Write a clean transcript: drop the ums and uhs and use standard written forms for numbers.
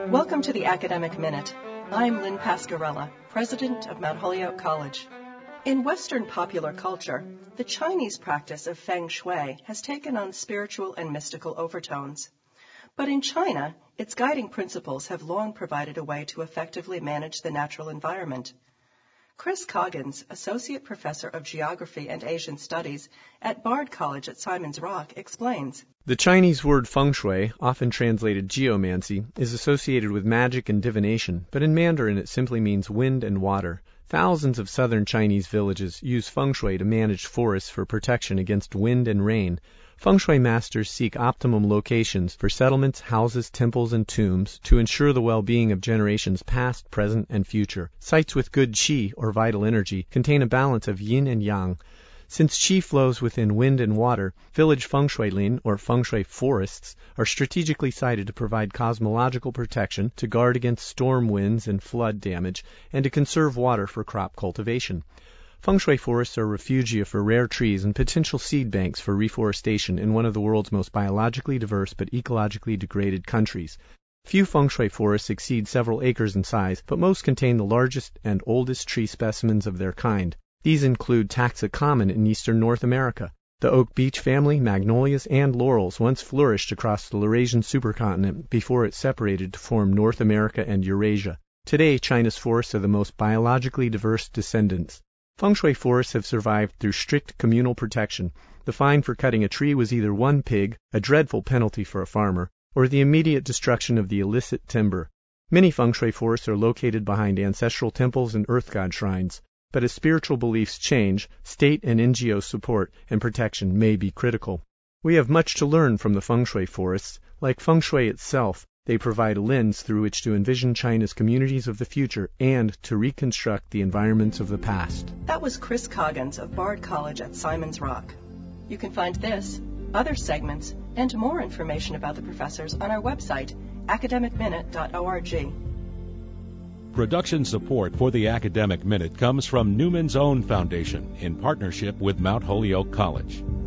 Welcome to the Academic Minute. I'm Lynn Pascarella, president of Mount Holyoke College. In Western popular culture, the Chinese practice of feng shui has taken on spiritual and mystical overtones. But in China, its guiding principles have long provided a way to effectively manage the natural environment. Chris Coggins, Associate Professor of Geography and Asian Studies at Bard College at Simon's Rock, explains. The Chinese word feng shui, often translated geomancy, is associated with magic and divination, but in Mandarin it simply means wind and water. Thousands of southern Chinese villages use feng shui to manage forests for protection against wind and rain. Feng shui masters seek optimum locations for settlements, houses, temples, and tombs to ensure the well-being of generations past, present, and future. Sites with good qi, or vital energy, contain a balance of yin and yang. Since qi flows within wind and water, village feng shui lin, or feng shui forests, are strategically sited to provide cosmological protection, to guard against storm winds and flood damage, and to conserve water for crop cultivation. Feng shui forests are refugia for rare trees and potential seed banks for reforestation in one of the world's most biologically diverse but ecologically degraded countries. Few feng shui forests exceed several acres in size, but most contain the largest and oldest tree specimens of their kind. These include taxa common in eastern North America. The oak beech family, magnolias, and laurels once flourished across the Eurasian supercontinent before it separated to form North America and Eurasia. Today, China's forests are the most biologically diverse descendants. Feng shui forests have survived through strict communal protection. The fine for cutting a tree was either one pig, a dreadful penalty for a farmer, or the immediate destruction of the illicit timber. Many feng shui forests are located behind ancestral temples and earth god shrines. But as spiritual beliefs change, state and NGO support and protection may be critical. We have much to learn from the feng shui forests. Like feng shui itself, they provide a lens through which to envision China's communities of the future and to reconstruct the environments of the past. That was Chris Coggins of Bard College at Simon's Rock. You can find this, other segments, and more information about the professors on our website, academicminute.org. Production support for the Academic Minute comes from Newman's Own Foundation in partnership with Mount Holyoke College.